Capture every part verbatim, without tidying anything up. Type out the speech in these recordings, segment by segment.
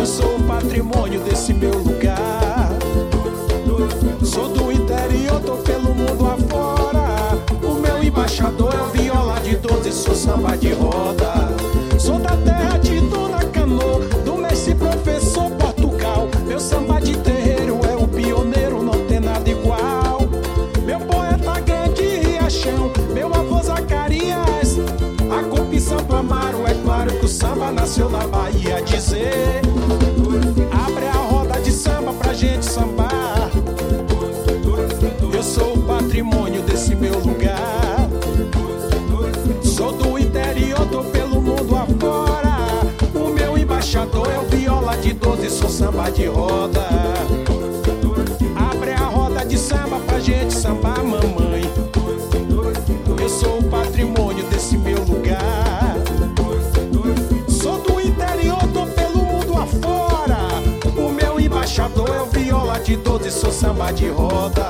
Eu sou o patrimônio desse meu lugar. Sou do interior, tô pelo mundo afora. O meu embaixador é o viola de doze, sou samba de roda. Sou da terra de Dona Canoa, do mestre professor Portugal. Meu samba de terreiro é o pioneiro, não tem nada igual. Meu poeta grande Riachão, meu avô Zacarias. A Cupi Samba Amaro, é claro que o samba nasceu na Bahia. Dizer, abre a roda de samba pra gente sambar. Eu sou o patrimônio desse meu lugar. Sou do interior, tô pelo mundo afora. O meu embaixador é o viola de doze, sou samba de roda. Abre a roda de samba pra gente sambar, mamãe. Eu sou o patrimônio desse meu lugar. Sou do interior, tô pelo mundo afora. O meu embaixador é o viola de doze, sou samba de roda.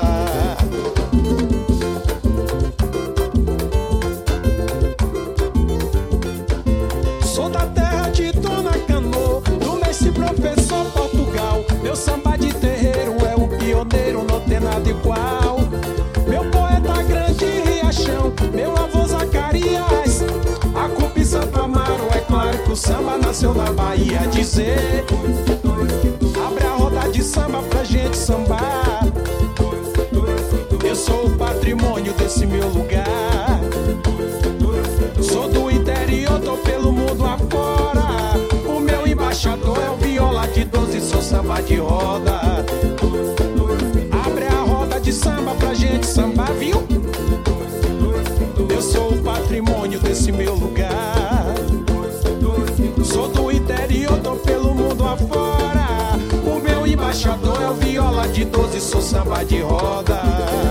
Sou da terra de Dona Canoa, do mestre professor Portugal. Meu samba de terreiro é o pioneiro, não tem nada igual. Meu poeta grande Riachão, meu avô Zacarias. A Cupi Samba Amaro, é claro que o samba nasceu na Bahia. Dizer, abre a roda de samba pra gente sambar. Eu sou o patrimônio desse meu lugar. Sou do interior, tô pelo mundo afora. O meu embaixador é o viola de doze, sou samba de roda. Abre a roda de samba pra gente sambar, viu? Eu sou o patrimônio desse meu lugar. Sou do interior, tô pelo mundo afora. O meu embaixador é o viola de doze, sou samba de roda.